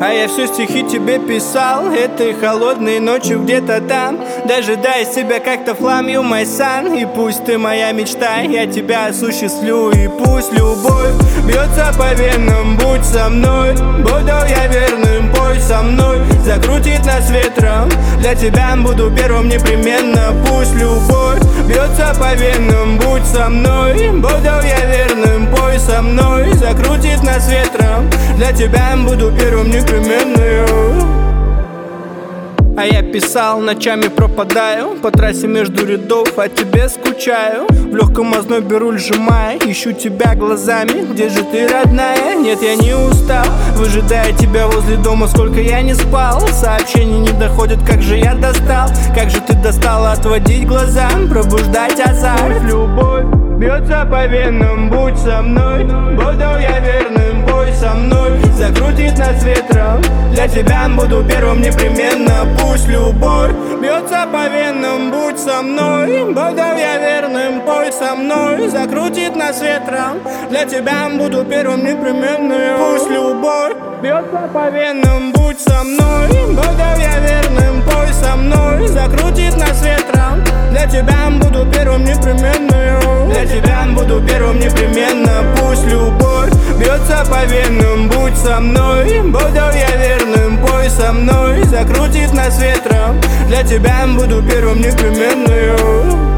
А я все стихи тебе писал этой холодной ночью где-то там, дожидаясь тебя как-то флам, you my sun. И пусть ты моя мечта, я тебя осуществлю. И пусть любовь бьется по венам, будь со мной. Буду я верным, пой со мной. Закрутит нас ветром, для тебя буду первым непременно. Пусть любовь бьется по венам, будь со мной. Буду я верным, пой со мной. Закрутит нас ветром, для тебя буду первым непременно. А я писал, ночами пропадаю по трассе между рядов, о тебе скучаю. В легком ознобе руль сжимая, ищу тебя глазами. Где же ты, родная? Нет, я не устал, выжидая тебя возле дома, сколько я не спал. Сообщения не доходят, как же я достал. Как же ты достала отводить глаза, пробуждать азарт. Любовь бьется по венам, будь со мной. Буду я верным, пой со мной. Закрутит нас ветром, для тебя буду первым непременно. Пусть любовь бьется по венам, будь со мной. Буду я верным, пой со мной. Закрутит нас ветром, для тебя буду первым непременно. Пусть любовь бьется по венам, будь со мной. Буду я верным, пой со мной. Закрутит нас ветром, для тебя буду первым непременно. Для тебя буду первым непременно. Пусть любовь бьется по венам, будь со мной. Буду я верным, пой со мной. Закрутит нас ветром, для тебя буду первым непременно.